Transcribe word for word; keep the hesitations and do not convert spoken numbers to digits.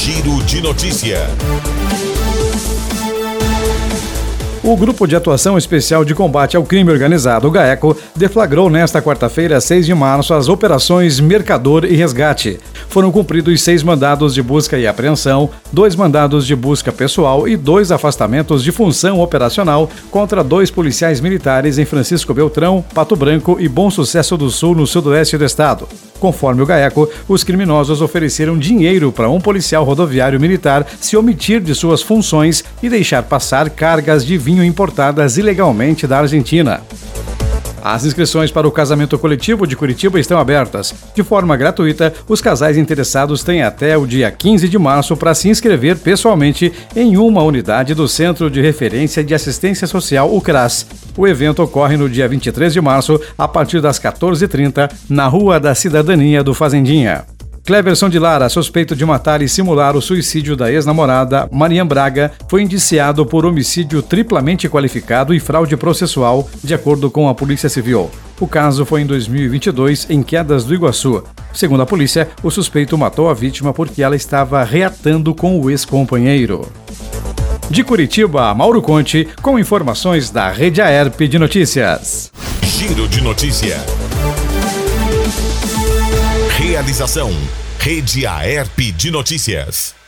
Giro de Notícia. O Grupo de Atuação Especial de Combate ao Crime Organizado, o GAECO, deflagrou nesta quarta-feira, seis de março, as operações Mercador e Resgate. Foram cumpridos seis mandados de busca e apreensão, dois mandados de busca pessoal e dois afastamentos de função operacional contra dois policiais militares em Francisco Beltrão, Pato Branco e Bom Sucesso do Sul, no sudoeste do estado. Conforme o GAECO, os criminosos ofereceram dinheiro para um policial rodoviário militar se omitir de suas funções e deixar passar cargas de vinho importadas ilegalmente da Argentina. As inscrições para o casamento coletivo de Curitiba estão abertas. De forma gratuita, os casais interessados têm até o dia quinze de março para se inscrever pessoalmente em uma unidade do Centro de Referência de Assistência Social, o CRAS. O evento ocorre no dia vinte e três de março, a partir das quatorze e trinta, na Rua da Cidadania do Fazendinha. Cleverson de Lara, suspeito de matar e simular o suicídio da ex-namorada, Marian Braga, foi indiciado por homicídio triplamente qualificado e fraude processual, de acordo com a Polícia Civil. O caso foi em dois mil e vinte e dois, em Quedas do Iguaçu. Segundo a polícia, o suspeito matou a vítima porque ela estava reatando com o ex-companheiro. De Curitiba, Mauro Conte, com informações da Rede Aerp de Notícias. Giro de Notícia. Realização: Rede Aerp de Notícias.